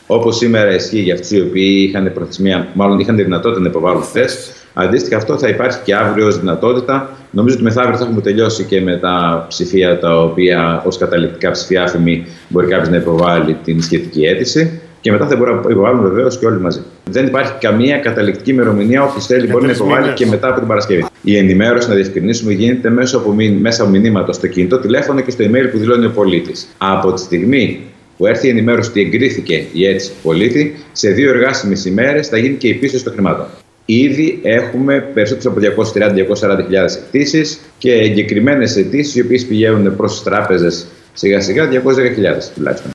Όπως σήμερα ισχύει για αυτούς οι οποίοι είχαν προθεσμία, μάλλον είχαν τη δυνατότητα να υποβάλουν χθες. Αντίστοιχα, αυτό θα υπάρχει και αύριο ως δυνατότητα. Νομίζω ότι μεθαύριο θα έχουμε τελειώσει και με τα ψηφία τα οποία ως καταληκτικά ψηφία άφημη μπορεί κάποιος να υποβάλει την σχετική αίτηση. Και μετά θα μπορούμε να υποβάλουμε βεβαίως και όλοι μαζί. Δεν υπάρχει καμία καταληκτική ημερομηνία. Όποιος θέλει μπορεί να υποβάλει και μετά από την Παρασκευή. Η ενημέρωση, να διευκρινίσουμε, γίνεται μέσα από μηνύματα στο κινητό τηλέφωνο και στο email που δηλώνει ο πολίτης. Από τη στιγμή που έρθει η ενημέρωση ότι εγκρίθηκε η αίτηση του πολίτη, σε 2 εργάσιμες ημέρες θα γίνει και η πίστοση των χρημάτων. Ήδη έχουμε περισσότερες από 230.000-240.000 αιτήσεις και εγκεκριμένες αιτήσεις οι οποίες πηγαίνουν προς τις τράπεζες σιγά-σιγά 210.000 τουλάχιστον.